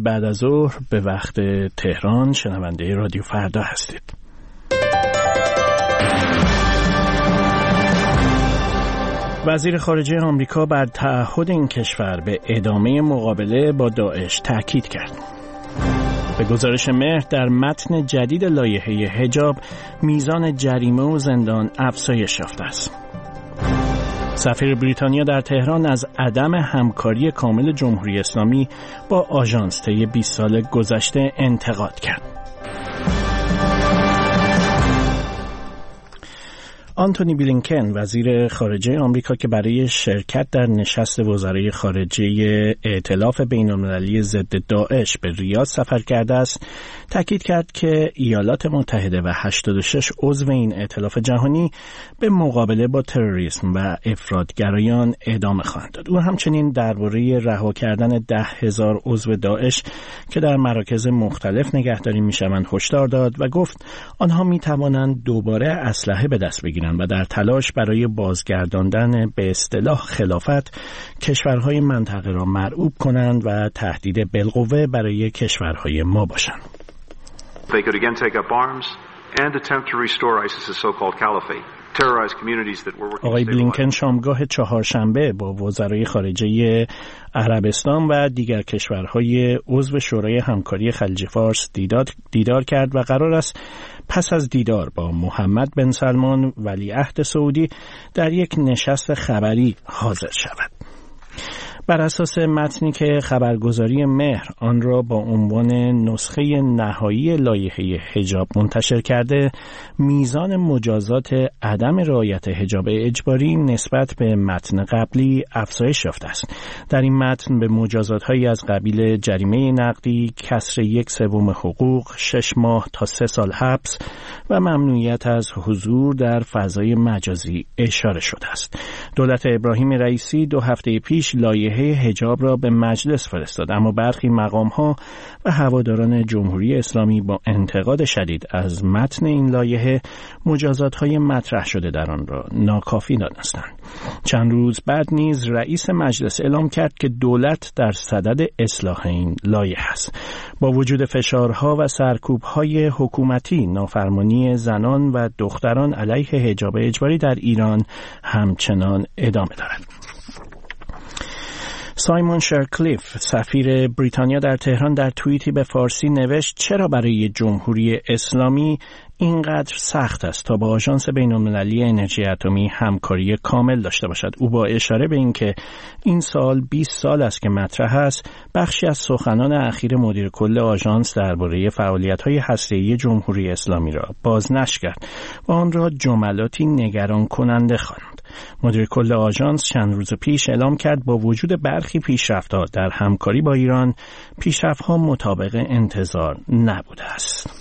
بعد از ظهر به وقت تهران. شنونده رادیو فردا هستید. وزیر خارجه آمریکا بر تعهد این کشور به ادامه مقابله با داعش تاکید کرد. به گزارش مهر در متن جدید لایحه حجاب میزان جریمه و زندان افزایش یافته است. سفیر بریتانیا در تهران از عدم همکاری کامل جمهوری اسلامی با آژانس طی 20 سال گذشته انتقاد کرد. آنتونی بلینکن وزیر خارجه آمریکا که برای شرکت در نشست وزرای خارجه ائتلاف بین‌المللی ضد داعش به ریاض سفر کرده است، تاکید کرد که ایالات متحده و 86 عضو این ائتلاف جهانی به مقابله با تروریسم و افراطگرایان ادامه خواهند داد. او همچنین درباره رها کردن 10,000 عضو داعش که در مراکز مختلف نگهداری می‌شوند هشدار داد و گفت آنها می‌توانند دوباره اسلحه به دست بگیرند و در تلاش برای بازگرداندن به اصطلاح خلافت کشورهای منطقه را مرعوب کنند و تهدید بالقوه برای کشورهای ما باشند. They could again take up arms and attempt to restore ISIS's so-called caliphate. آقای بلینکن شامگاه چهارشنبه با وزرای خارجه عربستان و دیگر کشورهای عضو شورای همکاری خلیج فارس دیدار کرد و قرار است پس از دیدار با محمد بن سلمان ولیعهد سعودی در یک نشست خبری حاضر شود. بر اساس متنی که خبرگزاری مهر آن را با عنوان نسخه نهایی لایحه حجاب منتشر کرده، میزان مجازات عدم رعایت حجاب اجباری نسبت به متن قبلی افزایش یافته است. در این متن به مجازات‌هایی از قبیل جریمه نقدی، کسر 1/3 حقوق، 6 ماه تا 3 سال حبس و ممنوعیت از حضور در فضای مجازی اشاره شده است. دولت ابراهیم رئیسی 2 هفته پیش لایحه حجاب را به مجلس فرستاد، اما برخی مقام‌ها و هواداران جمهوری اسلامی با انتقاد شدید از متن این لایحه مجازات‌های مطرح شده در آن را ناکافی دانستند. چند روز بعد نیز رئیس مجلس اعلام کرد که دولت در صدد اصلاح این لایحه است. با وجود فشارها و سرکوب‌های حکومتی، نافرمانی زنان و دختران علیه حجاب اجباری در ایران همچنان ادامه دارد. سایمون شرکلیف سفیر بریتانیا در تهران در توییتی به فارسی نوشت چرا برای جمهوری اسلامی اینقدر سخت است تا با آژانس بین‌المللی انرژی اتمی همکاری کامل داشته باشد. او با اشاره به اینکه این سال 20 سال است که مطرح است، بخشی از سخنان اخیر مدیر کل آژانس درباره فعالیت‌های هسته‌ای جمهوری اسلامی را بازنشر کرد و آن را جملاتی نگران کننده خواند. مدیر کل آژانس چند روز پیش اعلام کرد با وجود برخی پیشرفت‌ها در همکاری با ایران، پیشرفت‌ها مطابق انتظار نبوده است.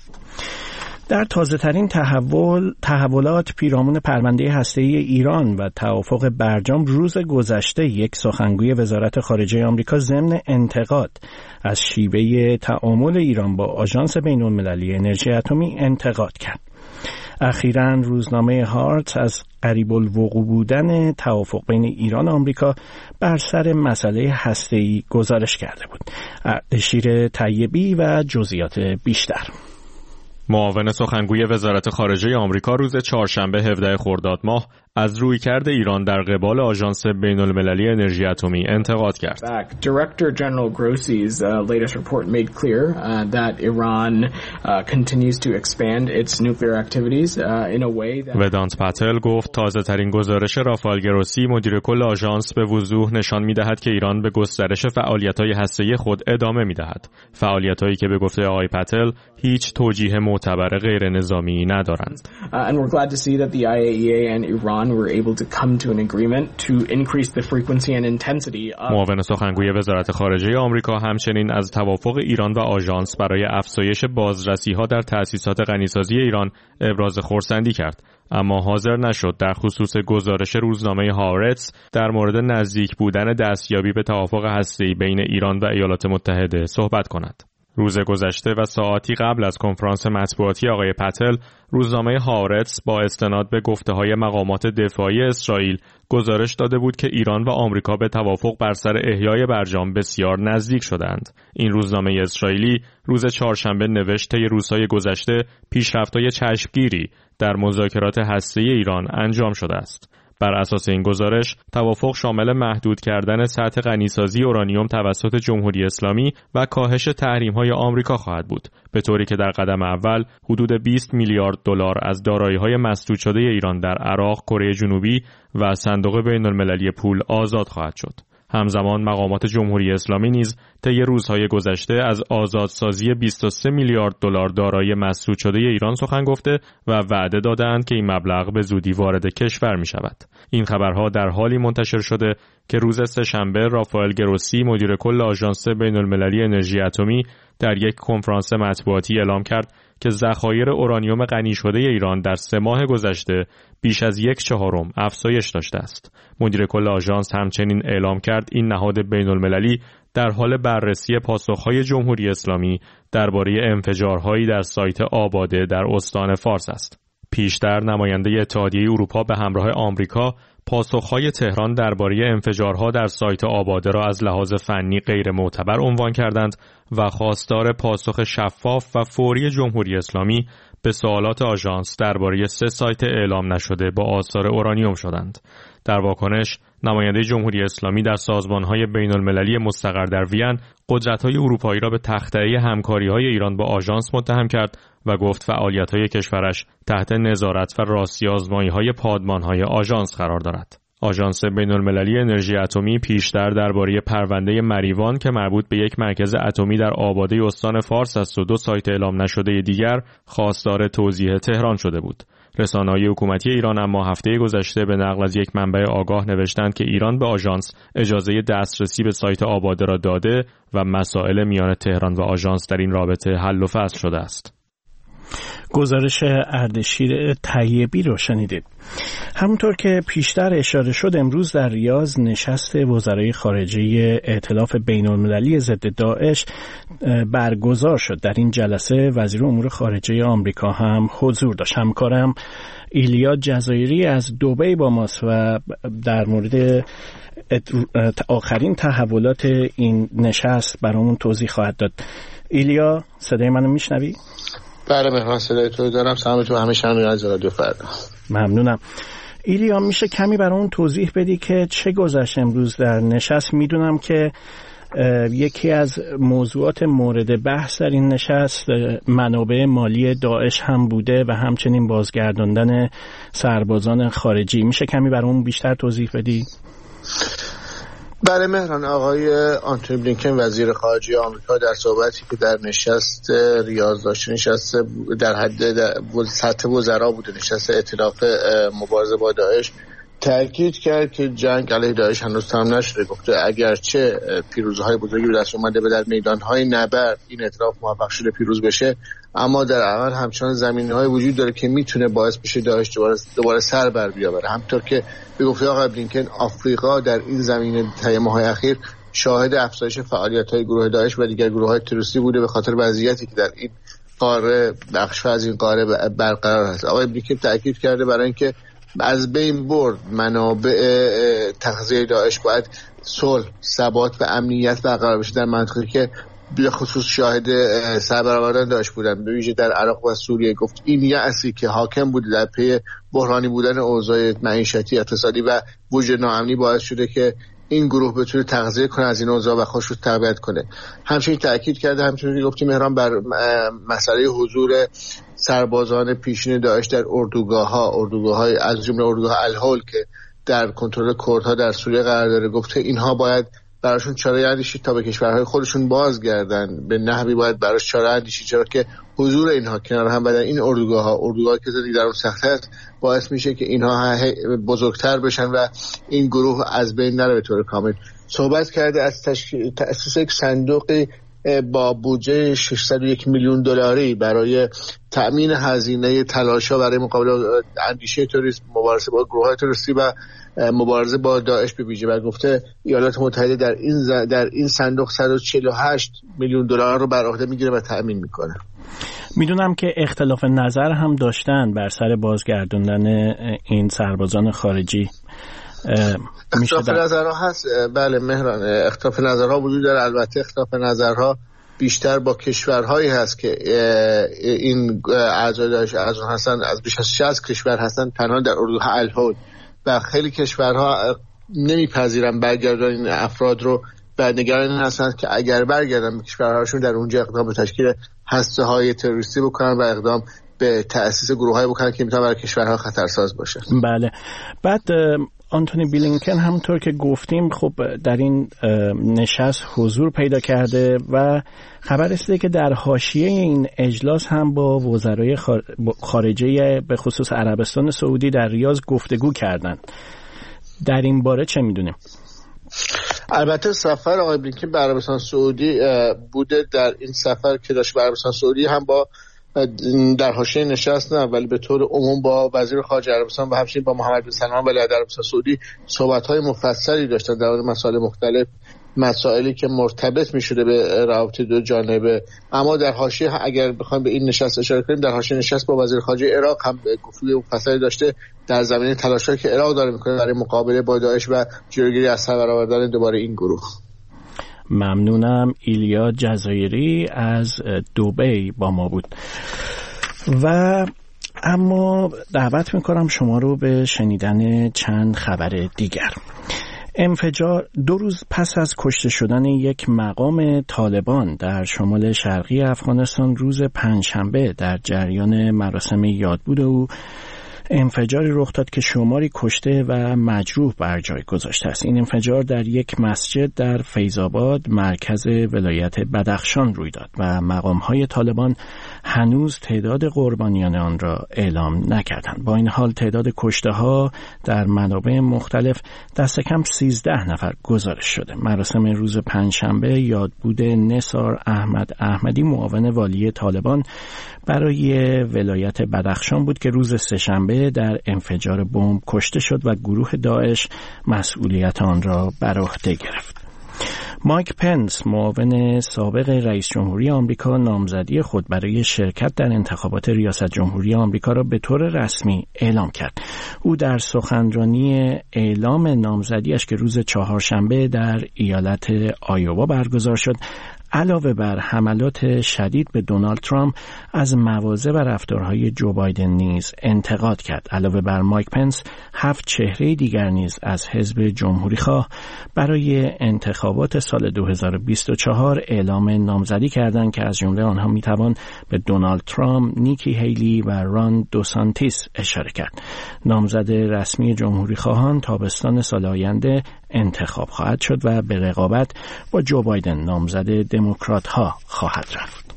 در تازه‌ترین تحولات پیرامون پرونده هسته‌ای ایران و توافق برجام، روز گذشته یک سخنگوی وزارت خارجه آمریکا ضمن انتقاد از شیوه تعامل ایران با آژانس بین‌المللی انرژی اتمی انتقاد کرد. اخیراً روزنامه هارت از قریب الوقوع بودن توافق بین ایران و آمریکا بر سر مسئله هسته‌ای گزارش کرده بود. اردشیر طیبی و جزئیات بیشتر. معاون سخنگوی وزارت خارجه آمریکا روز چهارشنبه 17 خرداد ماه از رویکرد ایران در قبال آژانس بین‌المللی انرژی اتمی انتقاد کرد. Director General Grossi's latest report made clear that Iran continues to expand its nuclear activities in a way that ودانت پاتل گفت تازه‌ترین گزارش رافائل گروسی مدیر کل آژانس به وضوح نشان می‌دهد که ایران به گسترش فعالیت‌های هسته‌ای خود ادامه می‌دهد. فعالیت‌هایی که به گفته آقای پاتل هیچ توجیه معتبر غیر نظامی ندارند. And we're glad to see that the IAEA and Iran were able to come to an agreement to increase the frequency and intensity of معاون سخنگوی وزارت خارجه آمریکا همچنین از توافق ایران و آژانس برای افزایش بازرسی‌ها در تأسیسات غنیسازی ایران ابراز خرسندی کرد، اما حاضر نشد در خصوص گزارش روزنامه هارتس در مورد نزدیک بودن دستیابی به توافق هسته‌ای بین ایران و ایالات متحده صحبت کند. روز گذشته و ساعاتی قبل از کنفرانس مطبوعاتی آقای پتل، روزنامه هارتس با استناد به گفته‌های مقامات دفاعی اسرائیل گزارش داده بود که ایران و آمریکا به توافق بر سر احیای برجام بسیار نزدیک شدند. این روزنامه اسرائیلی روز چهارشنبه نوشت طی روزهای گذشته پیشرفت‌های چشمگیری در مذاکرات هسته‌ای ایران انجام شده است. بر اساس این گزارش، توافق شامل محدود کردن سطح غنیسازی اورانیوم توسط جمهوری اسلامی و کاهش تحریم‌های آمریکا خواهد بود، به طوری که در قدم اول حدود 20 میلیارد دلار از دارایی‌های مسدود شده ایران در عراق، کره جنوبی و صندوق بین‌المللی پول آزاد خواهد شد. همزمان مقامات جمهوری اسلامی نیز طی روزهای گذشته از آزادسازی 23 میلیارد دلار دارایی مسدود شده ایران سخن گفته و وعده دادند که این مبلغ به زودی وارد کشور می شود. این خبرها در حالی منتشر شده که روز سه‌شنبه رافائل گروسی مدیر کل آژانس بین‌المللی انرژی اتمی در یک کنفرانس مطبوعاتی اعلام کرد که ذخایر اورانیوم غنی شده ایران در 3 ماه گذشته بیش از 1/4 افزایش داشته است. مدیر کل آژانس همچنین اعلام کرد این نهاد بین‌المللی در حال بررسی پاسخهای جمهوری اسلامی درباره انفجارهایی در سایت آباده در استان فارس است. پیشتر نماینده اتحادیه اروپا به همراه آمریکا پاسخهای تهران درباره انفجارها در سایت آباده را از لحاظ فنی غیر معتبر عنوان کردند و خواستار پاسخ شفاف و فوری جمهوری اسلامی به سوالات آژانس درباره 3 سایت اعلام نشده با آثار اورانیوم شدند. در واکنش، نماینده جمهوری اسلامی در سازمان‌های بین‌المللی مستقر در وین قدرت‌های اروپایی را به تخطئه همکاری‌های ایران با آژانس متهم کرد و گفت فعالیت‌های کشورش تحت نظارت و راستی آزمایی‌های پادمان‌های آژانس قرار دارد. آژانس بین‌المللی انرژی اتمی پیشتر درباره پرونده مریوان که مربوط به یک مرکز اتمی در آباده استان فارس است و 2 سایت اعلام نشده دیگر خواستار توضیح تهران شده بود. رسانه‌های حکومتی ایران اما هفته گذشته به نقل از یک منبع آگاه نوشتند که ایران به آژانس اجازه دسترسی به سایت آباده را داده و مسائل میان تهران و آژانس در این رابطه حل و فصل شده است. گزارش اردشیر طیبی رو شنیدید. همونطور که پیشتر اشاره شد، امروز در ریاض نشست وزرای خارجه ائتلاف بین‌المللی ضد داعش برگزار شد. در این جلسه وزیر امور خارجه آمریکا هم حضور داشت. همکارم ایلیا جزایری از دبی با ماست و در مورد آخرین تحولات این نشست برامون توضیح خواهد داد. ایلیا، صدای منو میشنوی؟ بله مهران، صدای تو دارم. سلام تو همه شنوندگان از رادیو فردا. ممنونم. ایلیا، میشه کمی برامون توضیح بدی که چه گذشت امروز در نشست؟ میدونم که یکی از موضوعات مورد بحث در این نشست منابع مالی داعش هم بوده و همچنین بازگرداندن سربازان خارجی. میشه کمی برامون بیشتر توضیح بدی؟ بله مهران، آقای آنتونی بلینکن وزیر خارجه آمریکا در صحبتی که در نشست ریاض داشت، نشست در حد سطح وزرا بوده، نشست ائتلاف مبارزه با داعش، تاکید کرد که جنگ علیه داعش هنوز تمام نشده. گفته اگرچه پیروزی‌های بزرگی به دست اومده و در میدان‌های نبرد این ائتلاف موفق شده پیروز بشه، اما در عمل همچنان زمینه‌های وجود داره که میتونه باعث بشه داعش دوباره سر بر بیاوره. همونطور که به گفته آقای بلینکن، آفریقا در این زمینه طی ماه‌های اخیر شاهد افزایش فعالیت‌های گروه داعش و دیگر گروه‌های تروریستی بوده به خاطر وضعیتی که در این قاره، بخش از این قاره برقرار است. آقای بلینکن تاکید کرده برای اینکه از بین برد منابع تغذیه داعش باید صلح، ثبات و امنیت برقرار بشه در منطقه‌ای که به خصوص شاهد سربرآوردن داعش بودن، به ویژه در عراق و سوریه. گفت این یأسی که حاکم بوده در پی بحرانی بودن اوضاع معیشتی، اقتصادی و وجود ناامنی باعث شده که این گروه بتونه تغذیه کنه از این اوضاع و خودش رو تقویت کنه. همچنین تاکید کرده، همچنین گفتیم مهران، بر مسئله حضور سربازان پیشین داعش در اردوگاه‌های از جمله اردوگاه الهول که در کنترل کردها در سوریه قرار داره. گفته اینها باید براشون چاره اندیشید تا به کشورهای خودشون بازگردن، به نحوی باید براش چاره اندیشید، چرا که حضور اینها کنار هم در این اردوگاه‌ها که زندگی در اون سخت است باعث میشه که اینها بزرگتر بشن و این گروه از بین نره به طور کامل. صحبت کرده از تأسیس یک صندوق با بودجه 601 میلیون دلاری برای تأمین هزینه تلاش‌ها برای مقابله اندیشه تروریسم، مبارزه با گروه‌های تروریستی و مبارزه با داعش به ویژه، و گفته ایالات متحده در این صندوق 148 میلیون دلار رو بر عهده میگیره و تأمین میکنه. میدونم که اختلاف نظر هم داشتن بر سر بازگردوندن این سربازان خارجی. اختلاف نظرها هست، بله مهران، اختلاف نظرها وجود داره. البته اختلاف نظرها بیشتر با کشورهایی هست که این اعضای داعش هستن، از بیش از 60 کشور هستن تنها در اردوح الهود، و خیلی کشورها نمیپذیرن برگردن این افراد رو و نگران هستند که اگر برگردن به کشورهاشون در اونجا اقدام به تشکیل هسته‌های تروریستی بکنن و اقدام به تأسیس گروه‌های بکنن که میتونه برای کشورها خطرساز باشه. بله. بعد آنتونی بلینکن همونطور که گفتیم خب در این نشست حضور پیدا کرده و خبر رسیده که در حاشیه این اجلاس هم با وزرای خارجه به خصوص عربستان سعودی در ریاض گفتگو کردند. در این باره چه میدونیم؟ البته سفر آقای بلینکن به عربستان سعودی بوده. در این سفر که داشت به عربستان سعودی هم با در حاشیه نشست نه ولی به طور عموم با وزیر خارجه عربستان و همچنین با محمد بن سلمان ولی در عربستان سعودی صحبت‌های مفصلی داشتن در مورد مسائل مختلف، مسائلی که مرتبط می‌شده به روابط دو جانبه. اما در حاشیه اگر بخوایم به این نشست اشاره کنیم، در حاشیه نشست با وزیر خارجه عراق هم گفتگو مفصلی داشته در زمینه تلاش‌هایی که عراق داره می‌کنه برای مقابله با داعش و جلوگیری از سر برآوردن دوباره این گروه. ممنونم. ایلیا جزایری از دبی با ما بود. و اما دعوت میکنم شما رو به شنیدن چند خبر دیگر. انفجار 2 روز پس از کشته شدن یک مقام طالبان در شمال شرقی افغانستان روز پنجشنبه در جریان مراسم یادبود او انفجاری رخ داد که شماری کشته و مجروح بر جای گذاشته است. این انفجار در یک مسجد در فیض‌آباد مرکز ولایت بدخشان روی داد و مقام‌های طالبان هنوز تعداد قربانیان آن را اعلام نکردند. با این حال تعداد کشته‌ها در منابع مختلف دست کم 13 نفر گزارش شده. مراسم روز پنجشنبه یادبود نثار احمد احمدی معاون والی طالبان برای ولایت بدخشان بود که روز سه‌شنبه در انفجار بمب کشته شد و گروه داعش مسئولیت آن را بر عهده گرفت. مایک پنس معاون سابق رئیس جمهوری آمریکا نامزدی خود برای شرکت در انتخابات ریاست جمهوری آمریکا را به طور رسمی اعلام کرد. او در سخنرانی اعلام نامزدیش که روز چهارشنبه در ایالت آیووا برگزار شد علاوه بر حملات شدید به دونالد ترامپ از مواضع و رفتارهای جو بایدن نیز انتقاد کرد. علاوه بر مایک پنس 7 چهره دیگر نیز از حزب جمهوری خواه برای انتخابات سال 2024 اعلام نامزدی کردند که از جمله آنها میتوان به دونالد ترامپ، نیکی هیلی و ران دوسانتیس اشاره کرد. نامزد رسمی جمهوری خواهان تابستان سال آینده انتخاب خواهد شد و به رقابت با جو بایدن نامزد دموکرات ها خواهد رفت.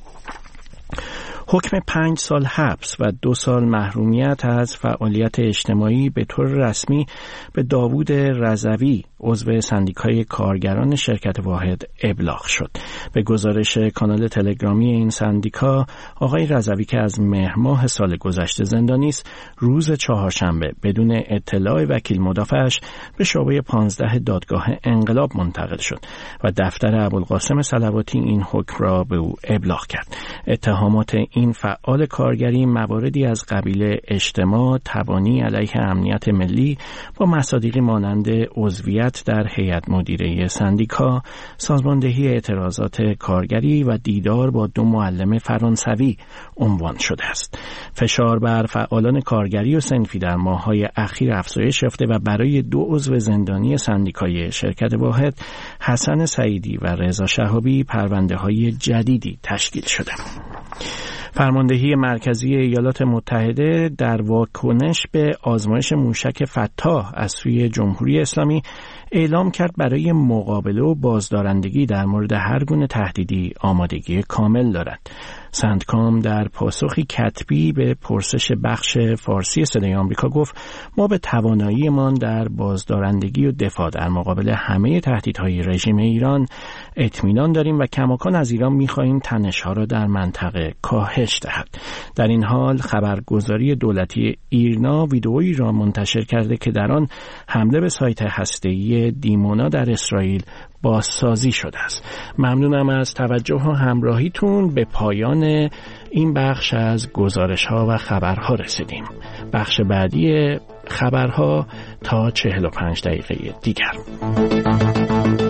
حکم 5 سال حبس و 2 سال محرومیت از فعالیت اجتماعی به طور رسمی به داوود رضوی عضو سندیکای کارگران شرکت واحد ابلاغ شد. به گزارش کانال تلگرامی این سندیکا، آقای رضوی که از مهر ماه سال گذشته زندانی است، روز چهارشنبه بدون اطلاع وکیل مدافعش به شعبه 15 دادگاه انقلاب منتقل شد و دفتر ابوالقاسم صلواتی این حکم را به او ابلاغ کرد. اتهامات این فعال کارگری مواردی از قبیل اجتماع، تبانی علیه امنیت ملی با مصادیقی مانند عضویت در هیئت مدیره سندیکا، سازماندهی اعتراضات کارگری و دیدار با 2 معلم فرانسوی عنوان شده است. فشار بر فعالان کارگری و صنفی در ماه‌های اخیر افزایش یافته و برای 2 عضو زندانی سندیکای شرکت واحد، حسن سعیدی و رضا شهابی، پرونده‌های جدیدی تشکیل شده. فرماندهی مرکزی ایالات متحده در واکنش به آزمایش موشک فتاح از سوی جمهوری اسلامی اعلام کرد برای مقابله و بازدارندگی در مورد هر گونه تهدیدی آمادگی کامل دارد. سندکام در پاسخی کتبی به پرسش بخش فارسی صدای آمریکا گفت ما به تواناییمان در بازدارندگی و دفاع در مقابل همه تهدیدهای رژیم ایران اطمینان داریم و کماکان از ایران می‌خواهیم تنش‌ها را در منطقه کاهش دهد. در این حال خبرگزاری دولتی ایرنا ویدئویی را منتشر کرده که در آن حمله به سایت هسته‌ای دیمونا در اسرائیل بازسازی شده است. ممنونم از توجه و همراهیتون. به پایان این بخش از گزارش‌ها و خبرها رسیدیم. بخش بعدی خبرها تا 45 دقیقه دیگر.